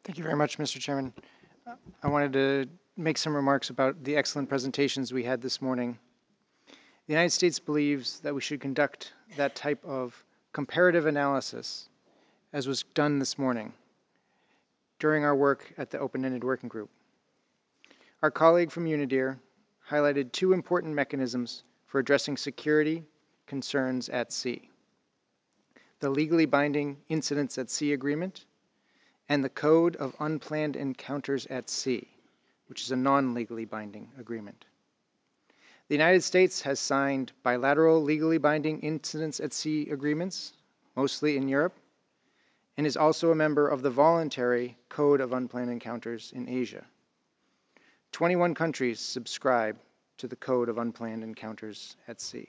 Thank you very much, Mr. Chairman. I wanted to make some remarks about the excellent presentations we had this morning. The United States believes that we should conduct that type of comparative analysis, as was done this morning, during our work at the Open-Ended Working Group. Our colleague from UNIDIR highlighted two important mechanisms for addressing security concerns at sea: the legally binding Incidents at Sea Agreement and the Code of Unplanned Encounters at Sea, which is a non-legally binding agreement. The United States has signed bilateral legally binding Incidents at Sea agreements, mostly in Europe, and is also a member of the voluntary Code of Unplanned Encounters in Asia. 21 countries subscribe to the Code of Unplanned Encounters at Sea.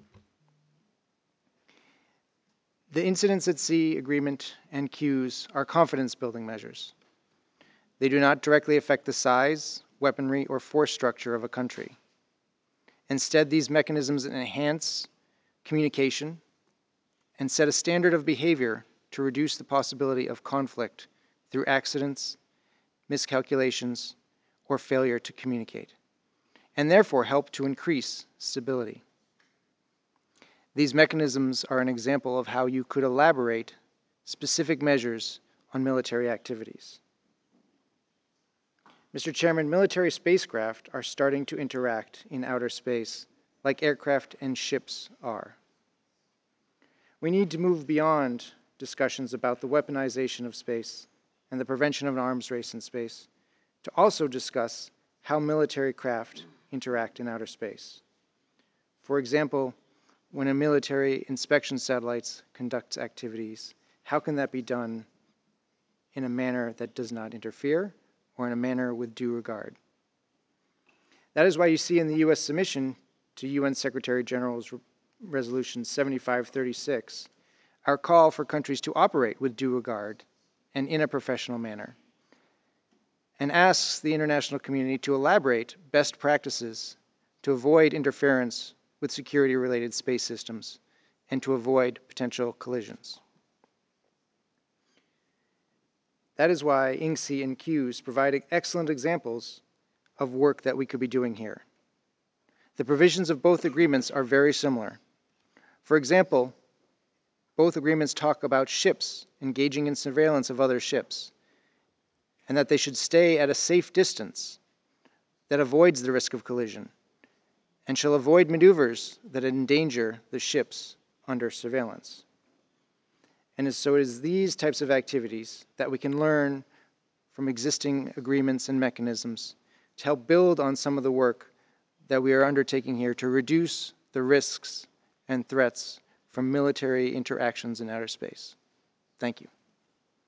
The Incidents at Sea agreement and CUES are confidence-building measures. They do not directly affect the size, weaponry, or force structure of a country. Instead, these mechanisms enhance communication and set a standard of behavior to reduce the possibility of conflict through accidents, miscalculations, or failure to communicate, and therefore help to increase stability. These mechanisms are an example of how you could elaborate specific measures on military activities. Mr. Chairman, military spacecraft are starting to interact in outer space like aircraft and ships are. We need to move beyond discussions about the weaponization of space and the prevention of an arms race in space to also discuss how military craft interact in outer space. For example, when a military inspection satellite conducts activities, how can that be done in a manner that does not interfere or in a manner with due regard? That is why you see in the U.S. submission to UN Secretary General's Resolution 7536 our call for countries to operate with due regard and in a professional manner, and asks the international community to elaborate best practices to avoid interference with security-related space systems and to avoid potential collisions. That is why INGSI and CUES provide excellent examples of work that we could be doing here. The provisions of both agreements are very similar. For example, both agreements talk about ships engaging in surveillance of other ships, and that they should stay at a safe distance that avoids the risk of collision, and shall avoid maneuvers that endanger the ships under surveillance. And so it is these types of activities that we can learn from existing agreements and mechanisms to help build on some of the work that we are undertaking here to reduce the risks and threats from military interactions in outer space. Thank you.